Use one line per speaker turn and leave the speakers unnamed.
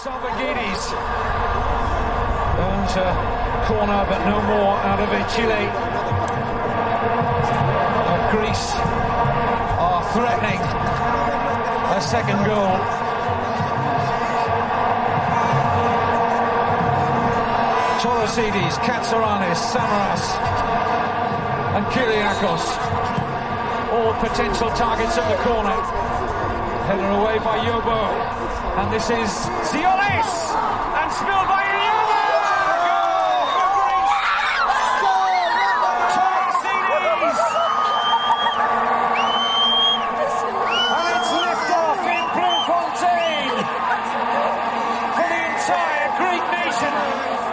Salvagidis earns a corner, but no more out of it. Chile and Greece are threatening a second goal. Torosidis, Katsouranis, Samaras and Kyriakos, all potential targets at the corner. Headed away by Yobo, and this is Ziolis, and spilled by Yobo! Goal for Greece! Torosidis! And it's lift-off in Bloemfontein for the entire Greek nation.